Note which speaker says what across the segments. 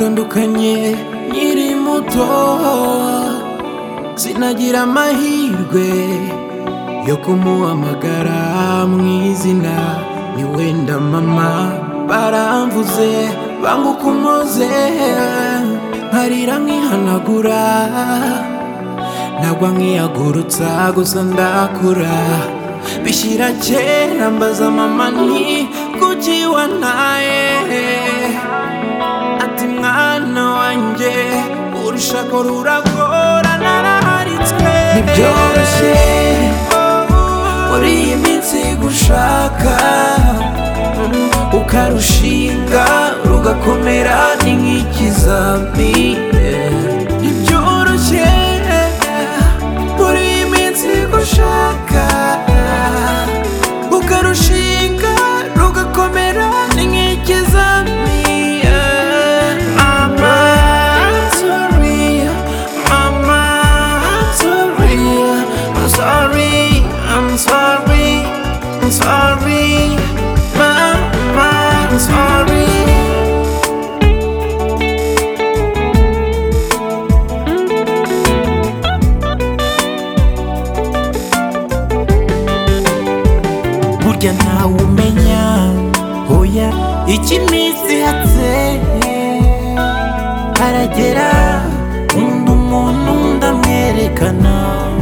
Speaker 1: Twaratandukanye nkiri muto, sinagira amahirwe yo kumuhamagara mu izina. Ni wenda mama baramvuze banguka umoze, nkarira nkihanagura, nagwa nkiyagurutsa gusa ndakura. Bishyira kera mbaza mama nti kuki wantaye, ati mwana wanjye urushako ruragora naraharitswe. Ntibyoroshye muri iyi minsi gushaka, ukarushinga rugakomera ni nk'ikizami. Ntibyoroshye muri iyi minsi gushaka, ukarushinga rugakomera ni nk'ikizami. Mama I'm sorry, mama I'm sorry, I'm sorry, I'm sorry, I'm sorry, mama I'm sorry. Burya ntawe umenya hoya iki iminsi ihatse, haragera undi umuntu ndamwerekana.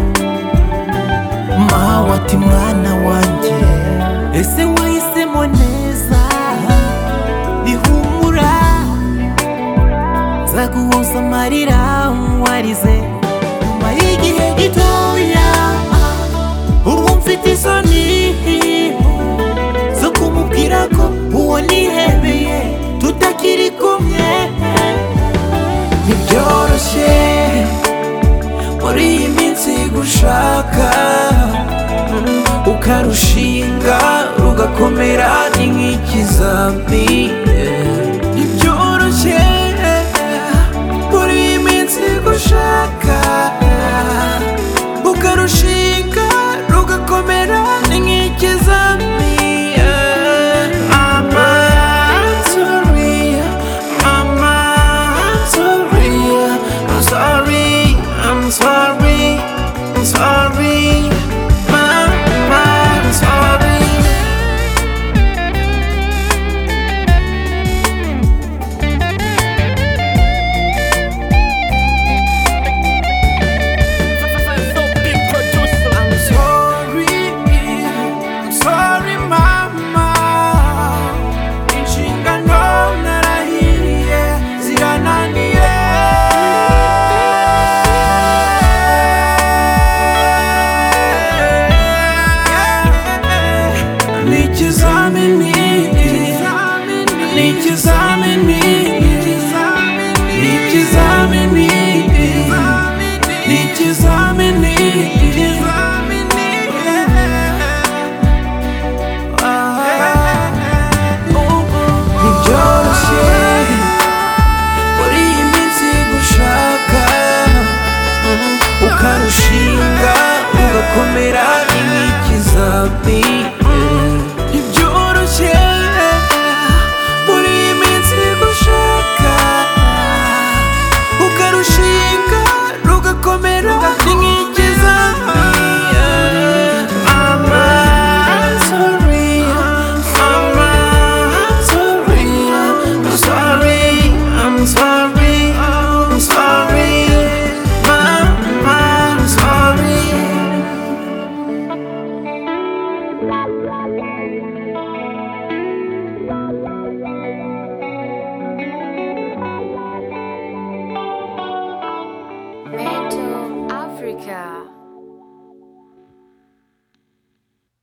Speaker 1: Mawe ati mwana wanjye ese wahisemo neza, bihumura nzaguhoza amarira warize nyuma y'igihe gitoya. Ubu mfite isoni zo kumubwira ko uwo nihebeye tutakiri kumwe. Ntibyoroshye muri iyi minsi gushaka, ukarushinga rugakomera ni nk'ikizami. Ntibyoroshye muri iyi minsi gushaka, ukarushinga rugakomera ni nk'ikizami. Mama I'm sorry, mama I'm sorry, I'm sorry, I'm sorry, I'm sorry, mama I'm sorry. Ukarushinga ugakomera ni nk'ikizami.